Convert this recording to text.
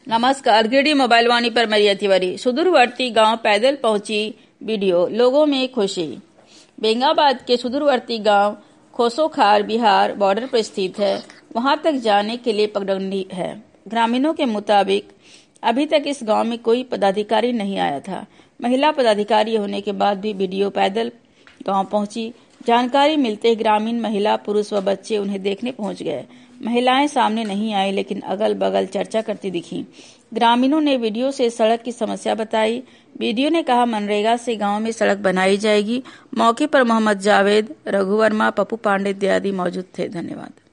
नमस्कार, गिरडी मोबाइल वाणी पर मरिया तिवारी। सुदूरवर्ती गांव पैदल पहुंची वीडियो, लोगों में खुशी। बेंगाबाद के सुदूरवर्ती गांव खोसोखार बिहार बॉर्डर पर स्थित है। वहां तक जाने के लिए पगडंडी है। ग्रामीणों के मुताबिक अभी तक इस गांव में कोई पदाधिकारी नहीं आया था। महिला पदाधिकारी होने के बाद भी वीडियो पैदल गांव पहुंची। जानकारी मिलते ही ग्रामीण महिला, पुरुष व बच्चे उन्हें देखने पहुंच गए। महिलाएं सामने नहीं आई, लेकिन अगल बगल चर्चा करती दिखी। ग्रामीणों ने वीडियो से सड़क की समस्या बताई। वीडियो ने कहा मनरेगा से गांव में सड़क बनाई जाएगी। मौके पर मोहम्मद जावेद, रघु वर्मा, पप्पू पांडे इत्यादि मौजूद थे। धन्यवाद।